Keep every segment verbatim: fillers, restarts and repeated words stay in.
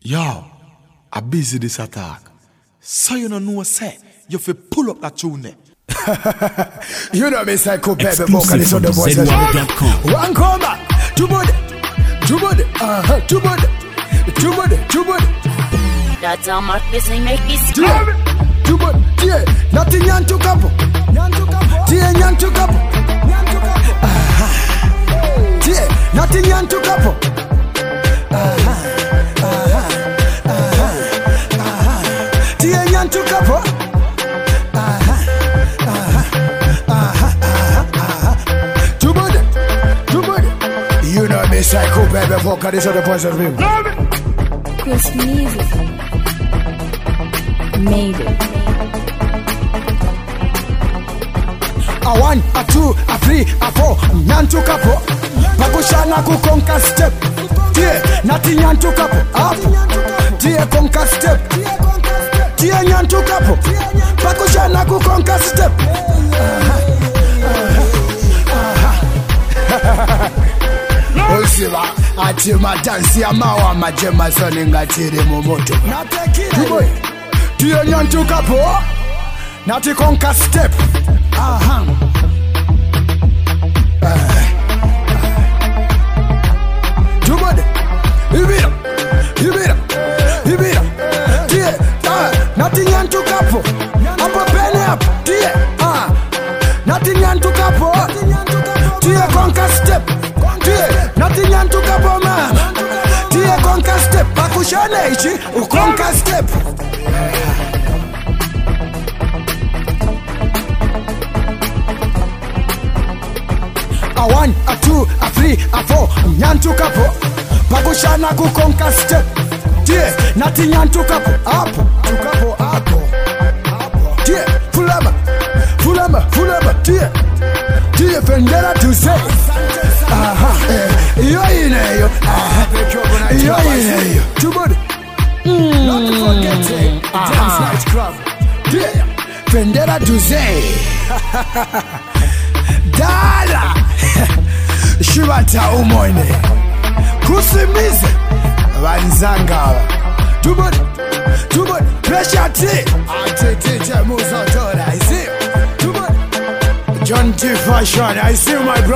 Yo, I busy this attack. So you don't know say you fi pull up that tune there. You know me psycho baby vocalist on the voice. One come back, two body, two body, uh-huh, two body, two body, two body. That's how much this ain't make it Two body, yeah, nothing yan to couple. Yeah, yan to couple. Yeah, nothing yan to couple. Yeah, yan to couple. You know me, psycho baby vocalist on the voice of him. Chris Music made it. A one, a two, a three, a four, nyantu kapo. Pakushana kukonka step. Tie, nati nyantu kapo. Up. Tie konka step. Tie nyantu kapo. Pakushana kukonka step. Osiva, ati madansi ya mawa majema soni ngatiri momoto. Tuboy, tie nyantu kapo. Nati konka step. Aha. Tubode. Ibira. Ibira. Ibira. Tie. Ah. Nati nyantu kapo. Apa pene up. Tie. Ah. Nati nyantu kapo. Tie konka step. Tie. Nati nyantu kapo man. Tie konka step. Bakushane ichi. Ukonka step. A one, a two, a three, a four, nyantu kapo. Pakushana kukonka step. Tie, nati nyantu kapo. Apo, tukapo, apo. Tie, fulama, fulama, fulama, tie. Tie, fendera to say. Aha, eh, yo ineyo. Aha, yo ineyo. Tubodi. Not to forget it. Dance night club. Tie, fendera to say. Dala. Shibata umoine kusimize vanzanga tubod tubod pressure T ati teacher musa tora I see tubod John T Fashion I see my bro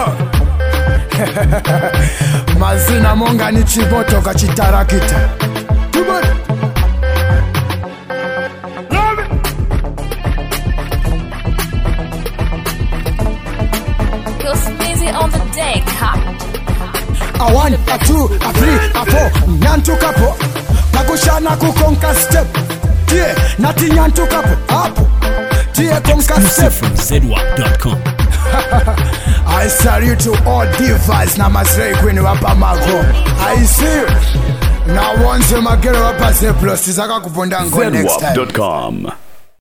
mazina monga ni chiboto kachitarakita tubod on the deck, ha. A one, a two, a three, a four, nyantu kapo. Pakushana kukonka step. Tie, nati nyantu kapo. Apo. Tie konka step. From Z W A P dot com. I salute to all divas. Namaste Queen Wapa Mago. I see you. Now once you make it up as a plus, is a go next time. Z W A P dot com.